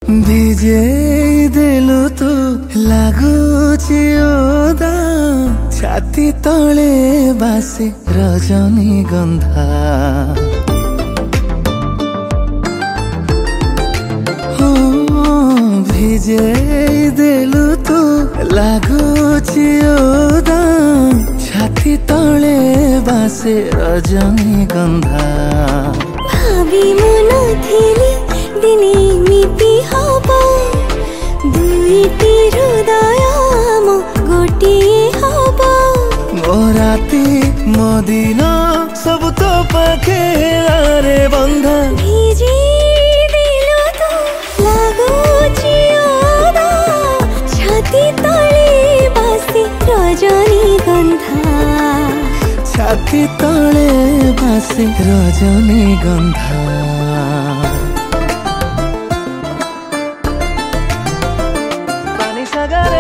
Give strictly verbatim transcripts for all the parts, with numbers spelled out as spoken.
ভিজেই দেলু তু লাগুছি ওদা ছাতি তলে বাসে রজনীগন্ধা ভিজেই দেলু তু লাগুছি ওদা ছাতি তলে বাসে রজনীগন্ধা ভাবি মনথিলি দিনে মিতি হব দুইটি হৃদয় মো গোটিয়ে হব মো রাতি মো দিন সবু তো পাখে রে বন্ধা ভিজি দিলু তো লাগুছি ওদা ছাতি তলে বাসে রজনীগন্ধা ছাতি তলে বাসে রজনীগন্ধা পানি সাগরে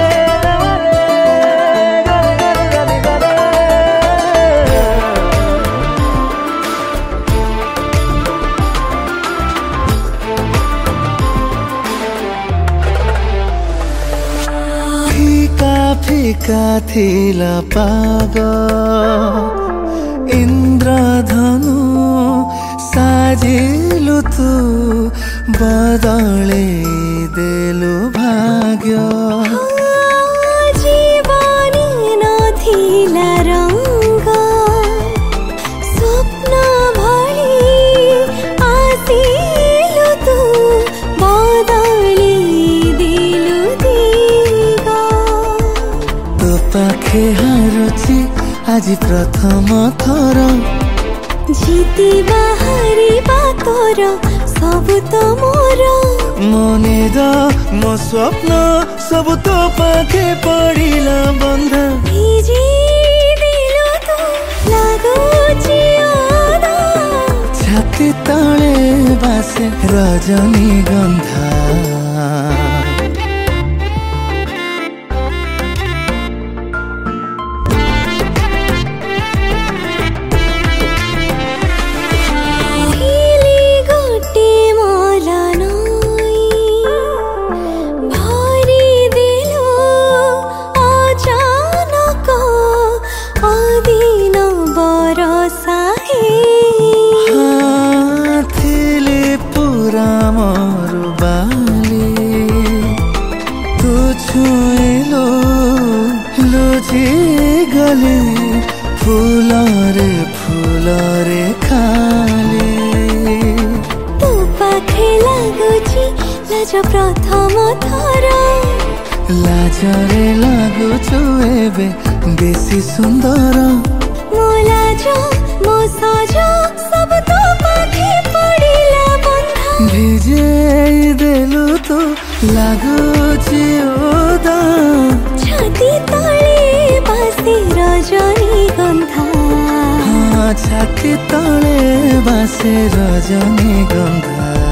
ফিকা ফিকা থিলা পাগ ইন্দ্রধনু সাজিলু তু বদলে দেলু ভাগ্য জীবনে নথিলা রঙ্গ স্বপ্ন ভଳି আসিলু তু বদলি দিলু দিগ তো পাখে হারুছি আজি প্রথম থর জিতিবা হারিবা তোর সবু তো মোর মনের মো স্বপ্ন সবু তো পাখে পড়িলা বন্ধা ভিজি দিলু তো লাগুছি ওদা ছাতি তলে বাসে রজনীগন্ধা হিলি গোটে মোলা নই ভরি দিলু অচানক অদিন বরষাহে ଥିଲି ପୁରା ମରୁବାଲି ତୁ ଛୁଇଁଲୁ ଲୁଚି ଗଲି ଫୁଲରେ ଫୁଲରେ ଖାଲି ତୋ ପାଖେ ଲାଗୁଛି ଲାଜ ପ୍ରଥମ ଥର ଲାଜରେ ଲାଗୁଛୁ ଏବେ ବେଶୀ ସୁନ୍ଦର ମୋ ଲାଜ ମୋ ସଜ ସବୁ ତୋ ପାଖେ ପଡ଼ିଲା ବନ୍ଧା ଭିଜେଇ ଦେଲୁ ତୁ ଲାଗୁଛି ଓଦା ଛାତି ତଳେ ବାସେ ରଜନୀଗନ୍ଧା ହଁ ଛାତି ତଳେ ବାସେ ରଜନୀଗନ୍ଧା।